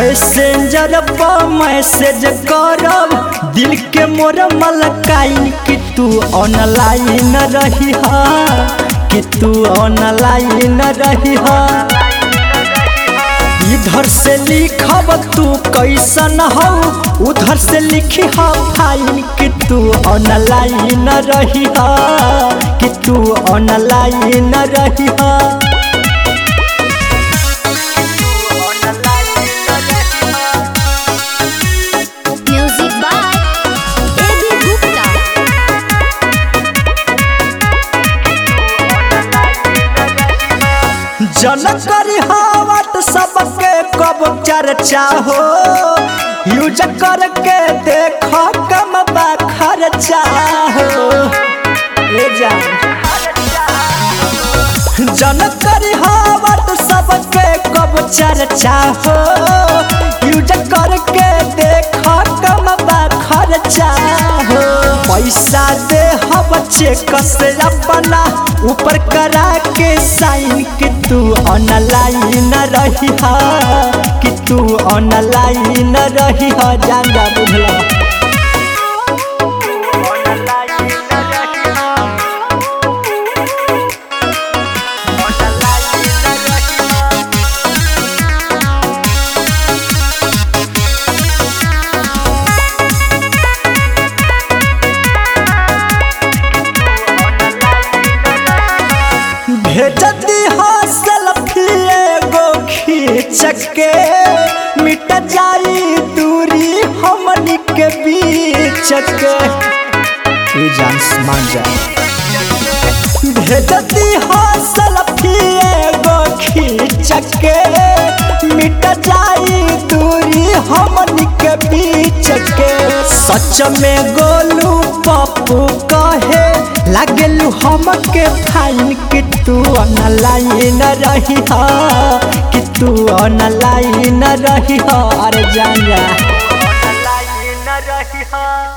Messenger पर message करब दिल के मोर मलकाइन कि तू ऑनलाइन रही हा, कि तू ऑनलाइन रही हा। इधर से लिखब तू कैसन हो, उधर से लिखी हा फाइन कि तू ऑनलाइन रही हा, कि तू ऑनलाइन रही हा। जन करी व्हाट्सएप के कब चर्चा हो, यूज करके देख कम खर्चा हो। जन करी व्हाट्सएप के कब चर्चा हो, यूज करके देख कम खर्चा हो। पैसा दे हम चेक से अपना ऊपर करा के साइन कि तू ऑनलाइन रही हा, कि तू ऑनलाइन रही हा। जान जा बुझला भेजती हा सेल्फी एगो खींच के, मिट जाई दूरी हमनी के बीच के। जान मान जा भेजती हा सेल्फी एगो खींच के, मिट जाई दूरी हमनी के बीच के। सच में गोलू पप्पू कहे लागलू हमके फाइन कि तू ऑनलाइन रही हा, कि तू ऑनलाइन रही हा। अरे जान जा ऑनलाइन रही हा।